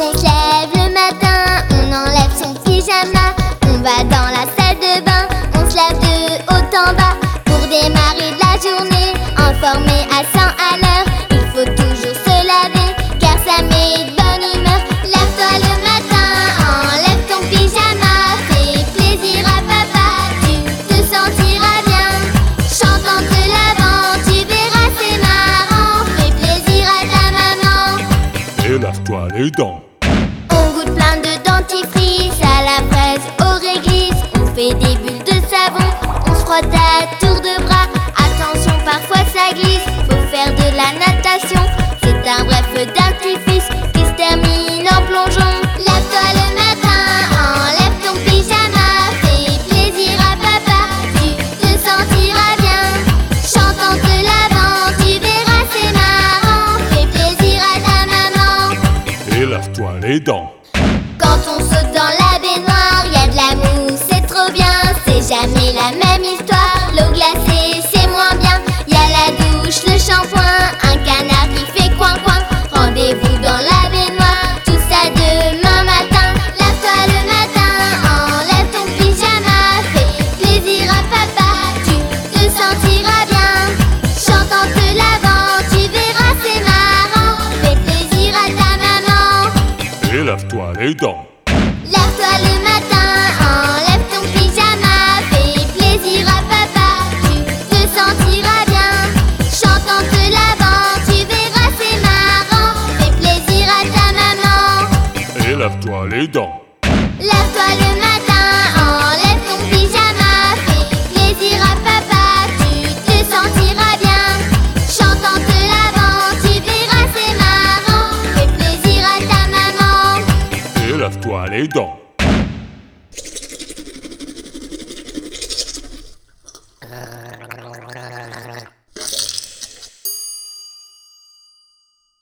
On se lève le matin, on enlève son pyjama, on va dans la salle de bain, on se lave de haut en bas pour démarrer la journée, informé à 100 à l'heure. Il faut toujours se laver car ça met de bonne humeur. Lève-toi le matin, enlève ton pyjama, fais plaisir à papa, tu te sentiras bien. Chante en te lavant, tu verras c'est marrant, fais plaisir à ta maman. Et lave-toi les dents. On goûte plein de dentifrice, à la fraise, au réglisse. On fait des bulles de savon, on se frotte à tour de bras. Attention, parfois ça glisse, faut faire de la natation. C'est un vrai feu d'artifice qui se termine en plongeon. Lève-toi le matin, enlève ton pyjama, fais plaisir à papa, tu te sentiras bien. Chante en te lavant, tu verras c'est marrant, fais plaisir à ta maman. Et lave-toi les dents. Quand on saute dans la baignoire, y a de la mousse, c'est trop bien. C'est jamais la même histoire, l'eau glacée c'est moins bien. Y a la douche, le shampoing, un canard qui fait coin-coin. Rendez-vous dans la baignoire, tout ça demain matin. Lave-toi le matin, enlève ton pyjama, fais plaisir à papa, tu te sentiras bien. Chante en te lavant, tu verras c'est marrant, fais plaisir à ta maman. Et lave-toi les dents. Lève-toi le matin, enlève ton pyjama, fais plaisir à papa, tu te sentiras bien. Chante en te lavant, tu verras c'est marrant, fais plaisir à ta maman. Et lave-toi les dents. Lève-toi le matin, enlève ton pyjama, fais plaisir à papa, tu te sentiras bien. Chante en te lavant, tu verras c'est marrant, fais plaisir à ta maman. Et lave-toi les dents.